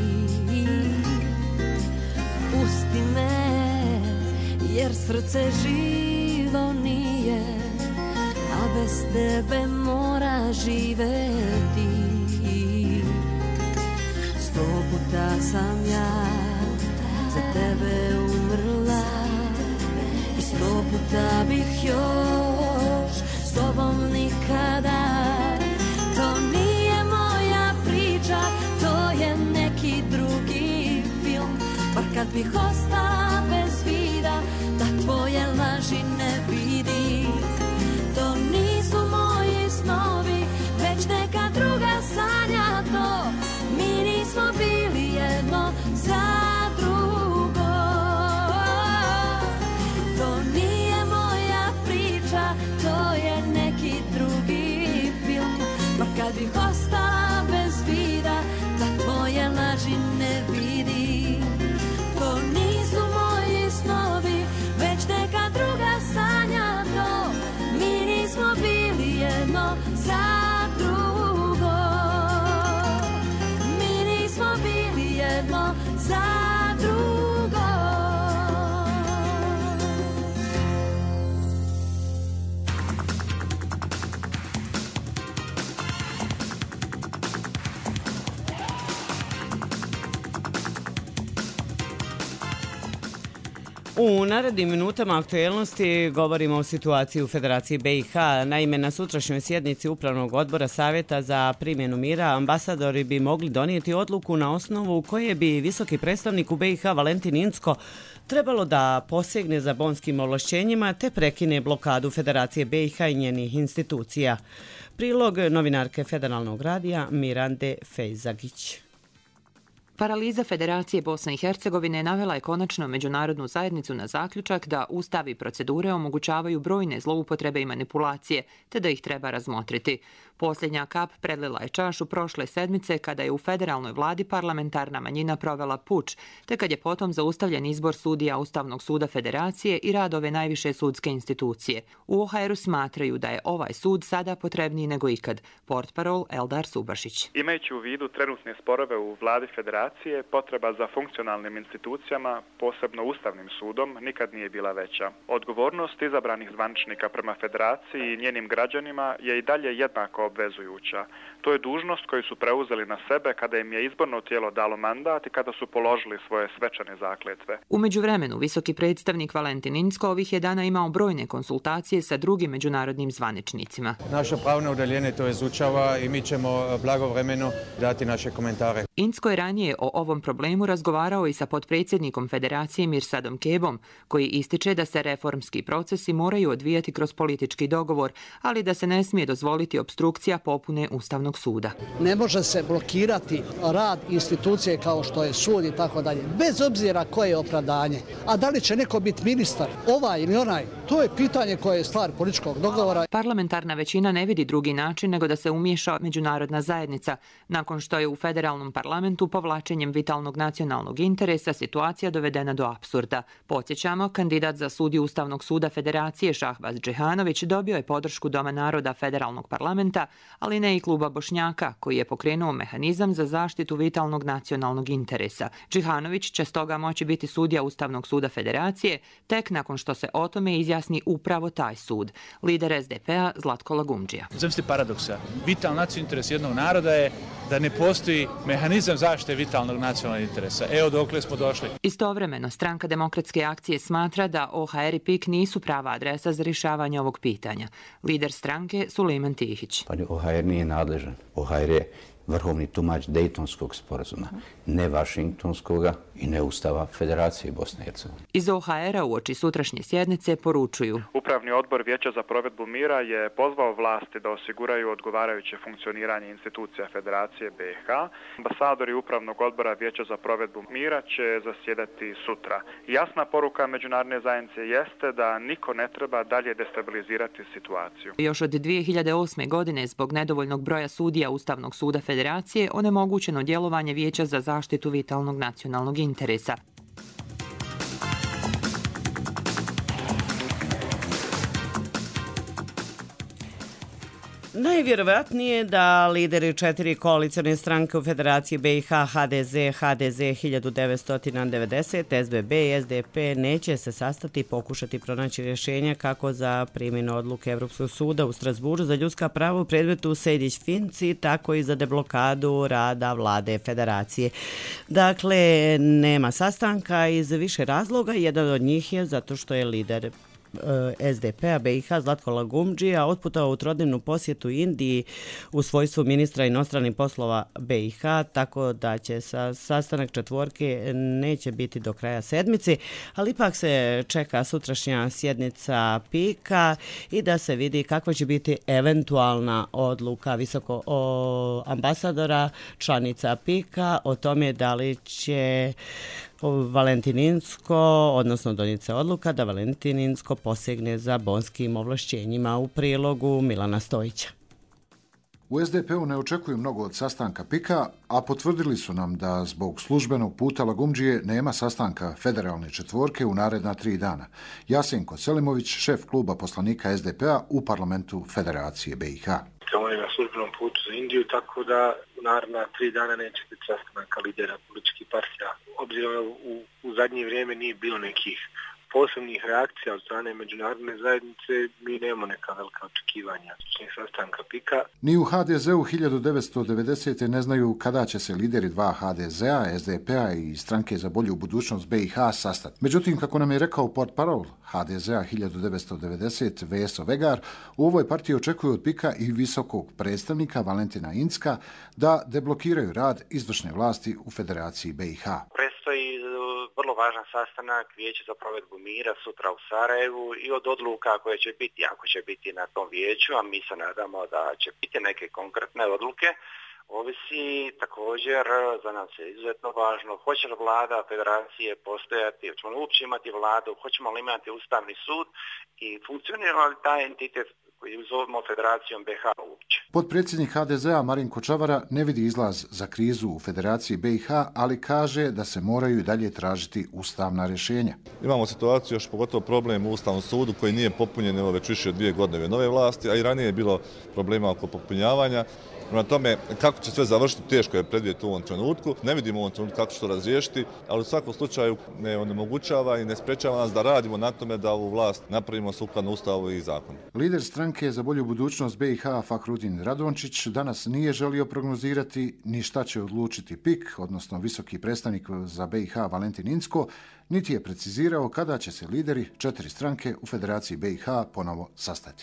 Pusti me, jer srce živo nije, a bez tebe mora živeti. 100 puta sam ja za tebe umrla, 100 puta bih još s tobom nikada. To nije moja priča, to je neki drugi film. Bar kad bih ostala bez vida, da tvoje laži ne vidim. To nisu moji snovi, već neka druga sanja to. Mi nismo bili jedno za drugo. To nije moja priča, to je neki drugi film. Bar kad bih ostala bez vida, da tvoje laži ne vidim. To nisu moji snovi, već neka druga sanja to. Mi nismo bili jedno za drugo. Mi nismo bili jedno za drugo. U narednim minutama aktuelnosti govorimo o situaciji u Federaciji BiH. Naime, na sutrašnjoj sjednici Upravnog odbora Savjeta za primjenu mira ambasadori bi mogli donijeti odluku na osnovu koje bi visoki predstavnik u BiH Valentin Incko trebalo da posegne za bonskim ovlašćenjima te prekine blokadu Federacije BiH i njenih institucija. Prilog novinarke Federalnog radija Mirande Fejzagić. Paraliza Federacije Bosne i Hercegovine navela je konačno međunarodnu zajednicu na zaključak da ustavi procedure omogućavaju brojne zloupotrebe i manipulacije, te da ih treba razmotriti. Posljednja kap predlila je čašu prošle sedmice kada je u federalnoj vladi parlamentarna manjina provela puč, te kad je potom zaustavljen izbor sudija Ustavnog suda Federacije i rad ove najviše sudske institucije. U OHR-u smatraju da je ovaj sud sada potrebniji nego ikad. Portparol Eldar Subašić. Imajući u vidu trenutne sporove u vladi Federacije, federacije, potreba za funkcionalnim institucijama, posebno Ustavnim sudom, nikad nije bila veća. Odgovornost izabranih zvaničnika prema federaciji i njenim građanima je i dalje jednako obvezujuća. To je dužnost koju su preuzeli na sebe kada im je izborno tijelo dalo mandat i kada su položili svoje svečane zakletve. U međuvremenu, visoki predstavnik Valentin Incko ovih je dana imao brojne konsultacije sa drugim međunarodnim zvaničnicima. Naše pravno udaljenje to izučava i mi ćemo blagovremeno dati naše komentare. Incko je ranije o ovom problemu razgovarao i sa potpredsjednikom Federacije Mirsadom Kebom, koji ističe da se reformski procesi moraju odvijati kroz politički dogovor, ali da se ne smije dozvoliti opstrukcija popune Ustavnog suda. Ne može se blokirati rad institucije kao što je sud i tako dalje, bez obzira koje je opravdanje. A da li će neko biti ministar, ovaj ili onaj, to je pitanje koje je stvar političkog dogovora. Parlamentarna većina ne vidi drugi način nego da se umiješa međunarodna zajednica, nakon što je u federalnom parlamentu povlačenjem vitalnog nacionalnog interesa situacija dovedena do apsurda. Podsjećamo, kandidat za sudiju Ustavnog suda Federacije Šahbaz Džihanović dobio je podršku Doma naroda federalnog parlamenta, ali ne i kluba Bošnjaka, koji je pokrenuo mehanizam za zaštitu vitalnog nacionalnog interesa. Džihanović će stoga moći biti sudija Ustavnog suda Federacije tek nakon što se o tome izjasni upravo taj sud. Lider SDP-a Zlatko Lagumdžija. Zamislite paradoksa. Vitalni nacionalni interes jednog naroda je da ne postoji mehanizam zaštite vitalnog nacionalnog interesa. Evo dokle smo došli. Istovremeno, Stranka demokratske akcije smatra da OHR i PIK nisu prava adresa za rješavanje ovog pitanja. Lider stranke Sulejman Tihić. Pa OHR nije nadležan. OHR je vrhovni tumač Dejtonskog sporazuma, ne Vašingtonskoga i ne Ustava Federacije Bosne i Hercegovine. Iz OHR-a uoči sutrašnje sjednice poručuju. Upravni odbor Vijeća za provedbu mira je pozvao vlasti da osiguraju odgovarajuće funkcioniranje institucija Federacije BiH. Ambasadori Upravnog odbora Vijeća za provedbu mira će zasjedati sutra. Jasna poruka međunarodne zajednice jeste da niko ne treba dalje destabilizirati situaciju. Još od 2008. godine zbog nedovoljnog broja sudija Ustavnog suda Federacije onemogućeno djelovanje Vijeća za zaštitu vitalnog nacionalnog interesa. Najvjerovatnije je da lideri 4 koalicijone stranke u Federaciji BiH, HDZ 1990, SBB i SDP neće se sastati i pokušati pronaći rješenja kako za primjenu odluke Evropskog suda u Strasburu za ljudska prava u predmetu Sejdić-Finci, tako i za deblokadu rada vlade Federacije. Dakle, nema sastanka iz više razloga. Jedan od njih je zato što je lider SDP-a BiH Zlatko Lagumdžija otputovao u trodnevnu posjetu Indiji u svojstvu ministra inostranih poslova BiH, tako da će sastanak četvorke neće biti do kraja sedmice, ali ipak se čeka sutrašnja sjednica PIK-a i da se vidi kakva će biti eventualna odluka visoko ambasadora članica PIK-a o tome da li će Valentin Incko, odnosno donijeti se odluka da Valentin Incko posegne za bonskim ovlašćenjima u prilogu Milana Stojića. U SDP-u ne očekuju mnogo od sastanka PIK-a, a potvrdili su nam da zbog službenog puta Lagumdžije nema sastanka federalne četvorke u naredna 3 dana. Jasenko Selimović, šef kluba poslanika SDP-a u parlamentu Federacije BiH. On je na službenom putu za Indiju, tako da u naredna 3 dana neće biti sastanaka lidera političkih partija. Obzirom u zadnje vrijeme nije bilo nekih posebnih reakcija od strane međunarodne zajednice, mi nemamo neka velika očekivanja sastanka PIK-a. Ni u HDZ-u 1990. ne znaju kada će se lideri 2 HDZ-a, SDP-a i Stranke za bolju budućnost BiH sastati. Međutim, kako nam je rekao portparol HDZ-a 1990 Veso Vegar, u ovoj partiji očekuju od PIK-a i visokog predstavnika Valentina Incka da deblokiraju rad izvršne vlasti u Federaciji BiH. Predstoji vrlo važan sastanak Vijeća za provedbu mira sutra u Sarajevu i od odluka koje će biti, ako će biti na tom vijeću, a mi se nadamo da će biti neke konkretne odluke, ovisi također, za nas je izuzetno važno, hoće li vlada Federacije postojati, hoćemo li uopće imati vladu, hoćemo li imati Ustavni sud i funkcionira li taj entitet koji zovemo Federacijom BiH uopće. Potpredsjednik HDZ-a Marinko Čavara ne vidi izlaz za krizu u Federaciji BiH, ali kaže da se moraju i dalje tražiti ustavna rješenja. Imamo situaciju, još pogotovo problem u Ustavnom sudu koji nije popunjen evo već više od 2 godine nove vlasti, a i ranije je bilo problema oko popunjavanja. Prema tome, kako će sve završiti, teško je predvidjeti u ovom trenutku. Ne vidimo u ovom trenutku kako će to razriješiti, ali u svakom slučaju ne onemogućava i ne sprečava nas da radimo na tome da ovu vlast napravimo sukladno Ustavu i zakonu. Lider stranke za bolju budućnost BiH Fahrudin Radončić danas nije želio prognozirati ni šta će odlučiti PIK, odnosno visoki predstavnik za BiH Valentin Incko, niti je precizirao kada će se lideri 4 stranke u Federaciji BiH ponovo sastati.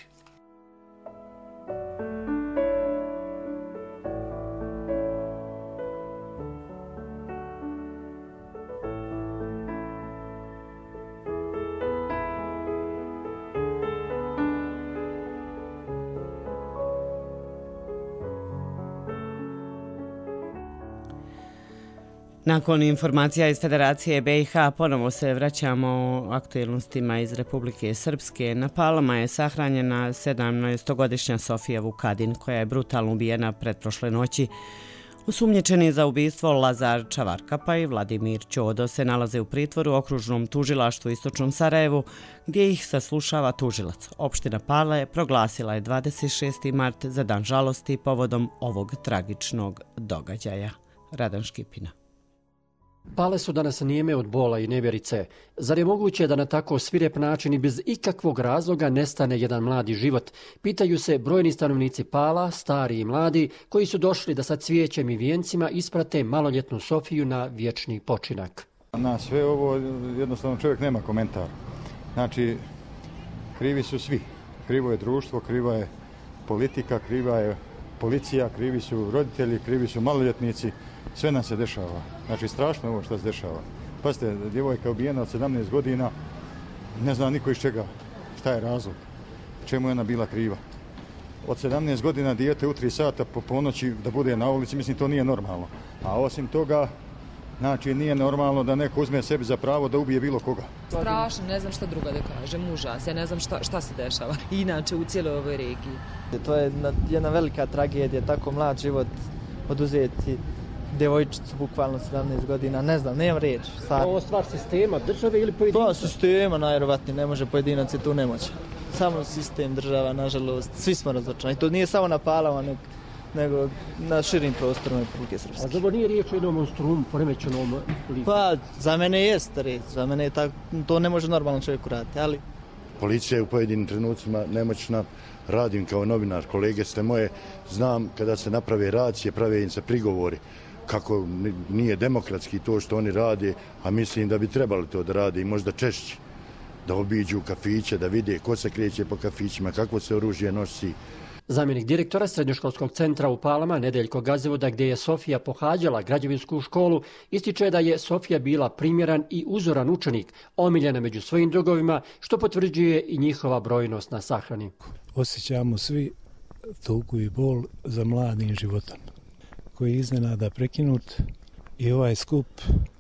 Nakon informacija iz Federacije BiH ponovo se vraćamo aktualnostima iz Republike Srpske. Na Palama je sahranjena 17-godišnja Sofija Vukadin koja je brutalno ubijena pretprošle noći. Osumnjičeni za ubistvo Lazar Čavarkapa i Vladimir Ćodo se nalaze u pritvoru u okružnom tužilaštvu u Istočnom Sarajevu gdje ih saslušava tužilac. Opština Pale proglasila je 26. mart za dan žalosti povodom ovog tragičnog događaja. Radan Škipina. Pale su danas nijeme od bola i nevjerice. Zar je moguće da na tako svirep način i bez ikakvog razloga nestane jedan mladi život? Pitaju se brojni stanovnici Pala, stari i mladi, koji su došli da sa cvijećem i vijencima isprate maloljetnu Sofiju na vječni počinak. Na sve ovo jednostavno čovjek nema komentara. Znači, krivi su svi. Krivo je društvo, kriva je politika, kriva je policija, krivi su roditelji, krivi su maloljetnici. Sve nam se dešava. Znači, strašno je ovo što se dešava. Pazite, djevojka je ubijena od 17 godina, ne zna niko iz čega, šta je razlog, čemu je ona bila kriva. Od 17 godina dijete u 3 sata po ponoći da bude na ulici, mislim, to nije normalno. A osim toga, znači, nije normalno da neko uzme sebi za pravo da ubije bilo koga. Strašno, ne znam šta druga da kažem, užas, ja ne znam šta se dešava inače u cijeloj ovoj regiji. To je jedna velika tragedija, tako mlad život oduzeti djevojčicu, bukvalno 17 godina, ne znam, nemam riječ. Ovo stvar sistema, države ili pojedinca? To sistema, najvjerovatnije, ne može pojedinac i tu nemoći. Samo sistem, država, nažalost, svi smo razočarani. To nije samo na Palama, nego na širim prostorima Republike Srpske. A zato nije riječ o jednom monstrumu, poremećenom liku? Pa, za mene jeste riječ, za mene je tako, to ne može normalno čovjek uraditi, ali... Policija je u pojedinim trenucima nemoćna, radim kao novinar, kolege ste moje, znam kada se naprave racije, prave im se prigovori. Kako nije demokratski to što oni rade, a mislim da bi trebali to da rade i možda češće, da obiđu kafiće, da vide ko se kreće po kafićima, kakvo se oružje nosi. Zamjenik direktora Srednjoškolskog centra u Palama, Nedeljko Gazivoda, gdje je Sofija pohađala građevinsku školu, ističe da je Sofija bila primjeran i uzoran učenik, omiljena među svojim drugovima, što potvrđuje i njihova brojnost na sahrani. Osjećamo svi tugu i bol za mladim životom, koji je iznenada prekinut, i ovaj skup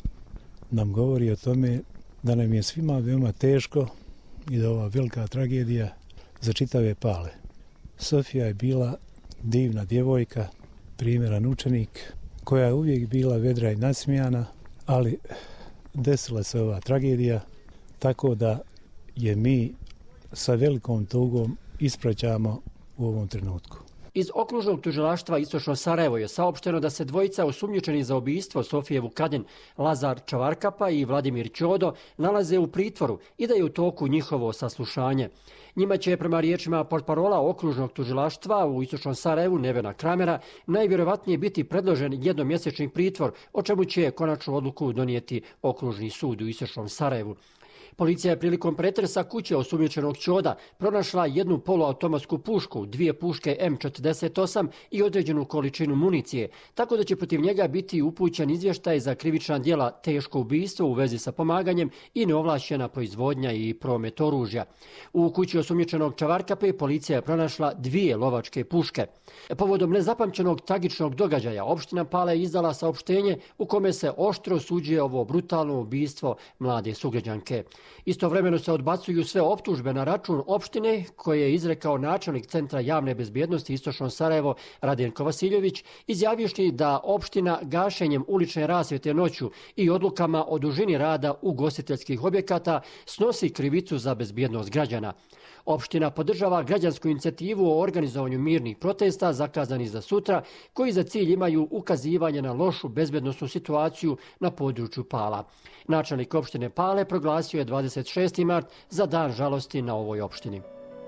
nam govori o tome da nam je svima veoma teško i da ova velika tragedija za čitave Pale. Sofija je bila divna djevojka, primjeran učenik, koja je uvijek bila vedra i nasmijana, ali desila se ova tragedija, tako da je mi sa velikom tugom ispraćamo u ovom trenutku. Iz okružnog tužilaštva Istočno Sarajevo je saopšteno da se dvojica osumnjičeni za ubistvo Sofije Vukadin, Lazar Čavarkapa i Vladimir Ćodo, nalaze u pritvoru i da je u toku njihovo saslušanje. Njima će, prema riječima portparola okružnog tužilaštva u Istočnom Sarajevu Nevena Kramera, najvjerovatnije biti predložen jednomjesečni pritvor, o čemu će konačnu odluku donijeti okružni sud u Istočnom Sarajevu. Policija je prilikom pretresa kuće osumnjičenog Ćoda pronašla jednu poluautomatsku pušku, 2 puške M48 i određenu količinu municije, tako da će protiv njega biti upućen izvještaj za krivična djela teško ubistvo u vezi sa pomaganjem i neovlašćena proizvodnja i promet oružja. U kući osumnjičenog Čavarkape policija je pronašla 2 lovačke puške. Povodom nezapamćenog tragičnog događaja, opština Pale je izdala saopštenje u kome se oštro osuđuje ovo brutalno ubistvo mlade sugrađanke. Istovremeno se odbacuju sve optužbe na račun opštine koje je izrekao načelnik Centra javne bezbjednosti Istočno Sarajevo Radenko Vasiljević, izjavivši da opština gašenjem ulične rasvjete noću i odlukama o dužini rada ugostiteljskih objekata snosi krivicu za bezbjednost građana. Opština podržava građansku inicijativu o organizovanju mirnih protesta zakazanih za sutra, koji za cilj imaju ukazivanje na lošu bezbednosnu situaciju na području Pala. Načelnik opštine Pale proglasio je 26. mart za dan žalosti na ovoj opštini.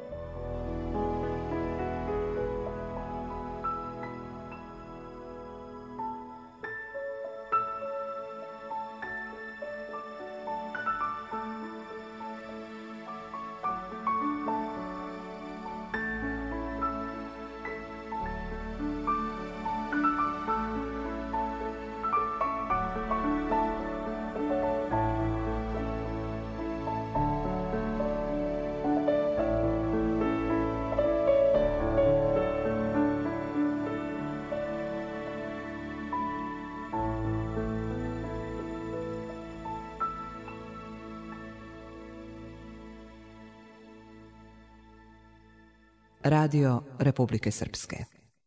Radio Republike Srpske.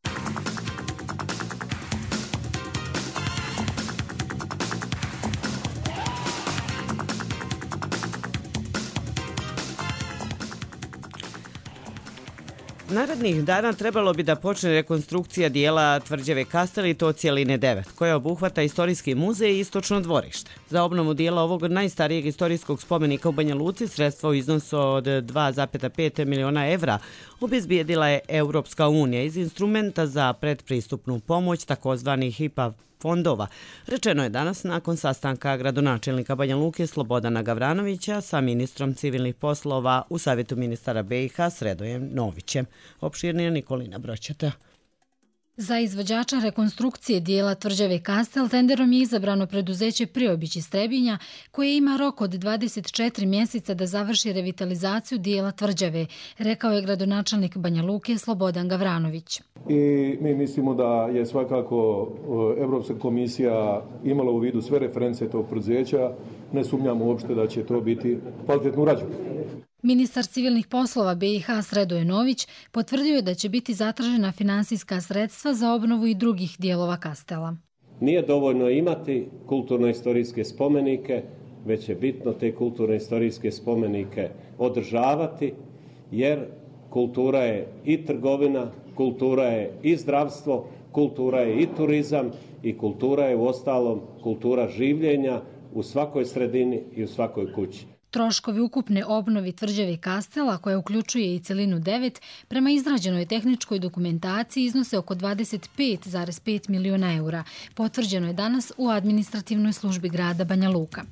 Narednih dana trebalo bi da počne rekonstrukcija dijela tvrđave Kastel i to cijeline 9, koja obuhvata istorijski muzej i istočno dvorište. Za obnovu dijela ovog najstarijeg istorijskog spomenika u Banja Luci sredstva u iznosu od 2,5 miliona evra obezbijedila je Europska unija iz instrumenta za predpristupnu pomoć takozvanih IPA fondova. Rečeno je danas nakon sastanka gradonačelnika Banja Luke Slobodana Gavranovića sa ministrom civilnih poslova u Savjetu ministara BiH Sredojem Novićem. Opširnije Nikolina Broćeta. Za izvođača rekonstrukcije dijela tvrđave Kastel tenderom je izabrano preduzeće Priobić iz Trebinja, koje ima rok od 24 mjeseca da završi revitalizaciju dijela tvrđave, rekao je gradonačelnik Banja Luke Slobodan Gavranović. I mi mislimo da je svakako Evropska komisija imala u vidu sve reference tog preduzeća. Ne sumnjamo uopšte da će to biti kvalitetno urađeno. Ministar civilnih poslova BiH Sredoje Nović potvrdio je da će biti zatražena finansijska sredstva za obnovu i drugih dijelova Kastela. Nije dovoljno imati kulturno-istorijske spomenike, već je bitno te kulturno-istorijske spomenike održavati, jer kultura je i trgovina, kultura je i zdravstvo, kultura je i turizam i kultura je uostalom kultura življenja u svakoj sredini i u svakoj kući. Troškovi ukupne obnovi tvrđave Kastela, koja uključuje i celinu 9, prema izrađenoj tehničkoj dokumentaciji iznose oko 25,5 miliona eura. Potvrđeno je danas u administrativnoj službi grada Banja Luka.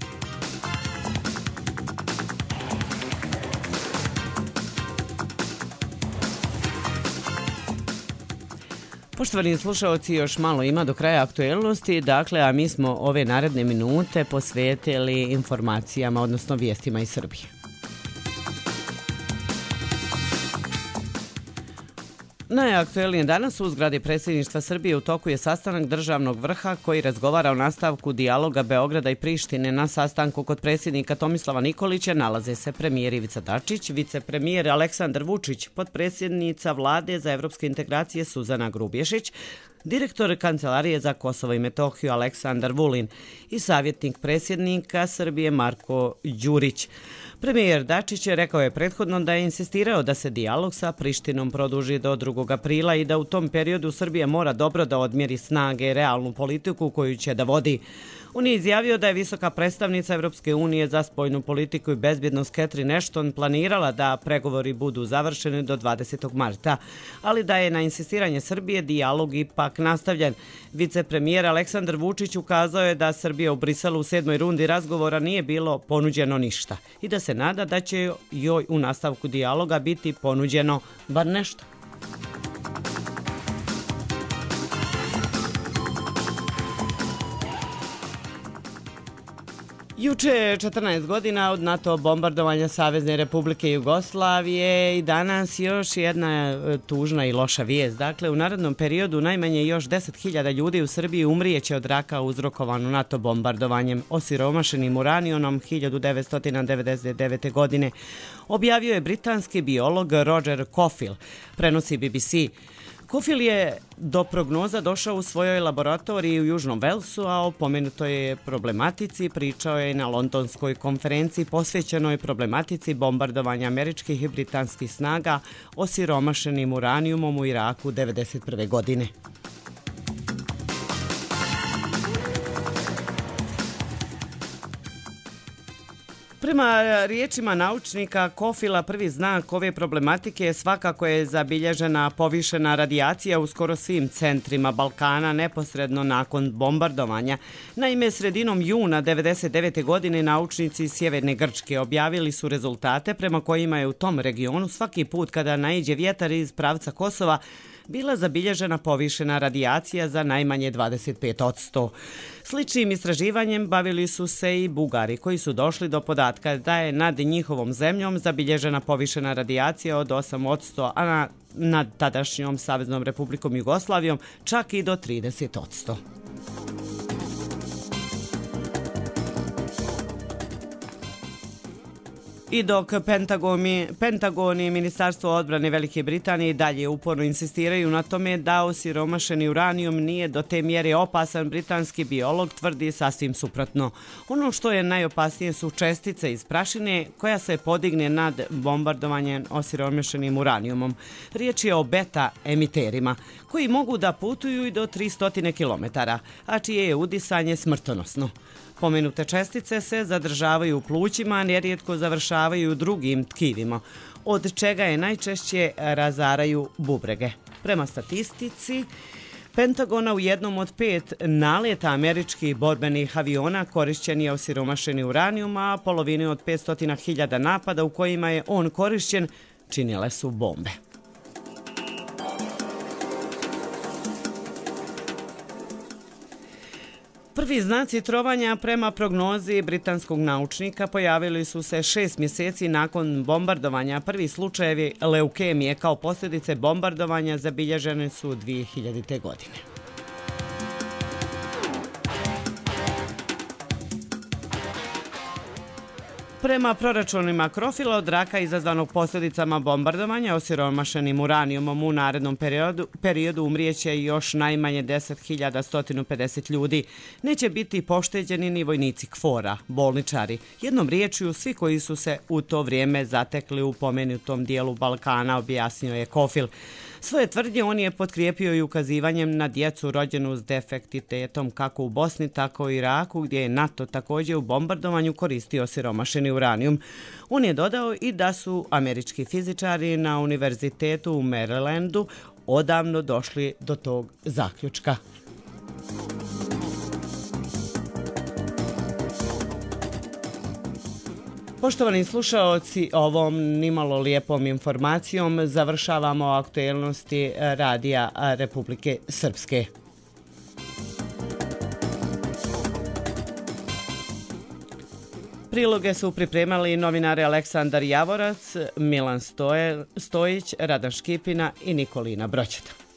Poštovani slušalci, još malo ima do kraja aktuelnosti, dakle, a mi smo ove naredne minute posvetili informacijama, odnosno vijestima iz Srbije. Najaktuelnije danas u zgradi predsjedništva Srbije u toku je sastanak državnog vrha koji razgovara o nastavku dijaloga Beograda i Prištine. Na sastanku kod predsjednika Tomislava Nikolića nalaze se premijer Ivica Dačić, vicepremijer Aleksandar Vučić, potpredsjednica Vlade za evropske integracije Suzana Grubješić, direktor Kancelarije za Kosovo i Metohiju Aleksandar Vulin i savjetnik predsjednika Srbije Marko Đurić. Premijer Dačić je rekao je prethodno da je insistirao da se dijalog sa Prištinom produži do 2. aprila i da u tom periodu Srbija mora dobro da odmjeri snage i realnu politiku koju će da vodi. On je izjavio da je visoka predstavnica Evropske unije za spoljnu politiku i bezbjednost Catherine Ashton planirala da pregovori budu završeni do 20. marta, ali da je na insistiranje Srbije dijalog ipak nastavljen. Vicepremijer Aleksandar Vučić ukazao je da Srbija u Briselu u 7. rundi razgovora nije bilo ponuđeno ništa i da se nada da će joj u nastavku dijaloga biti ponuđeno bar nešto. Juče je 14 godina od NATO bombardovanja Savezne Republike Jugoslavije i danas još jedna tužna i loša vijest. Dakle, u narednom periodu najmanje još 10.000 ljudi u Srbiji umrijeće od raka uzrokovano NATO bombardovanjem osiromašenim uranijumom 1999. godine. Objavio je britanski biolog Roger Cofield, prenosi BBC. Cofield je do prognoza došao u svojoj laboratoriji u Južnom Velsu, a o pomenutoj problematici pričao je na londonskoj konferenciji posvećenoj problematici bombardovanja američkih i britanskih snaga osiromašenim uranijumom u Iraku 1991. godine. Prema riječima naučnika Cofila, prvi znak ove problematike svakako je zabilježena povišena radijacija u skoro svim centrima Balkana neposredno nakon bombardovanja. Naime, sredinom juna 1999. godine naučnici iz Sjeverne Grčke objavili su rezultate prema kojima je u tom regionu svaki put kada naiđe vjetar iz pravca Kosova bila zabilježena povišena radijacija za najmanje 25%. Sličnim istraživanjem bavili su se i Bugari, koji su došli do podatka da je nad njihovom zemljom zabilježena povišena radijacija od 8%, a nad tadašnjom Saveznom Republikom Jugoslavijom čak i do 30%. I dok Pentagon i Ministarstvo odbrane Velike Britanije dalje uporno insistiraju na tome da osiromašeni uranijum nije do te mjere opasan, britanski biolog tvrdi sasvim suprotno. Ono što je najopasnije su čestice iz prašine koja se podigne nad bombardovanjem osiromašenim uranijumom. Riječ je o beta emiterima koji mogu da putuju i do 300 km, a čije je udisanje smrtonosno. Pomenute čestice se zadržavaju u plućima, a nerijetko završavaju u drugim tkivima, od čega je najčešće razaraju bubrege. Prema statistici Pentagona, u jednom od 5 naleta američkih borbenih aviona korišćen je osiromašeni uranijum, a polovini od 500.000 napada u kojima je on korišćen činile su bombe. Prvi znaci trovanja prema prognozi britanskog naučnika pojavili su se 6 mjeseci nakon bombardovanja. Prvi slučajevi leukemije kao posljedice bombardovanja zabilježene su 2000. godine. Prema proračunima Cofila, od raka izazvanog posljedicama bombardovanja osiromašenim uranijumom u narednom periodu umrijeće još najmanje 10.150 ljudi. Neće biti pošteđeni ni vojnici KFOR-a, bolničari. Jednom riječju, svi koji su se u to vrijeme zatekli u pomenutom dijelu Balkana, objasnio je Cofield. Svoje tvrdnje on je potkrijepio i ukazivanjem na djecu rođenu s defektitetom kako u Bosni, tako i Iraku, gdje je NATO također u bombardovanju koristio osiromašeni uranijum. On je dodao i da su američki fizičari na univerzitetu u Marylandu odavno došli do tog zaključka. Poštovani slušaoci, ovom nimalo lijepom informacijom završavamo aktuelnosti Radija Republike Srpske. Priloge su pripremali novinari Aleksandar Javorac, Milan Stojić, Radan Škipina i Nikolina Broćeta.